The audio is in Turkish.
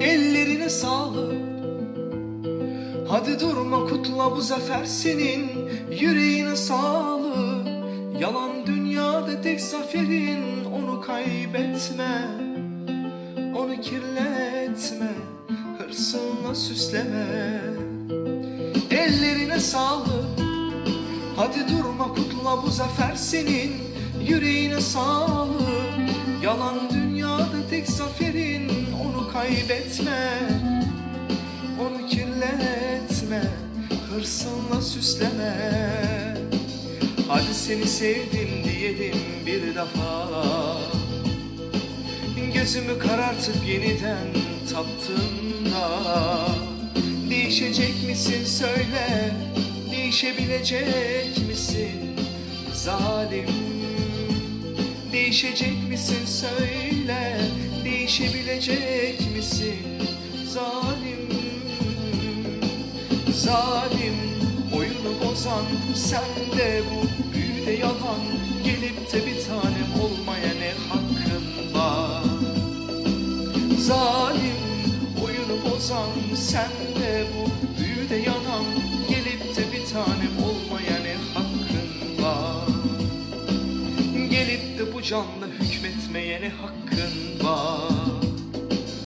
ellerine sağlık. Hadi durma, kutla, bu zafer senin, yüreğine sağlık. Yalan dünyada tek zaferin, onu kaybetme, onu kirletme, hırsınla süsleme. Ellerine sağlık. Hadi durma, kutla, bu zafer senin, yüreğine sağlık. Yalan dünyada tek zaferin, onu kaybetme, onu kirletme, hırsınla süsleme. Hadi seni sevdim diyelim bir defa, gözümü karartıp yeniden taptığımda. Değişecek misin söyle, değişebilecek misin zalim? Değişecek misin söyle, değişebilecek misin zalim? Zalim, oyunu bozan sen de bu büyüde yalan. Gelip de bir tanem olmaya ne hakkın var? Zalim, oyunu bozan sen de bu büyüde yalan. Gelip de bir tanem olmaya ne hakkın var? Gelip de bu canla hükmetmeye ne hakkın var?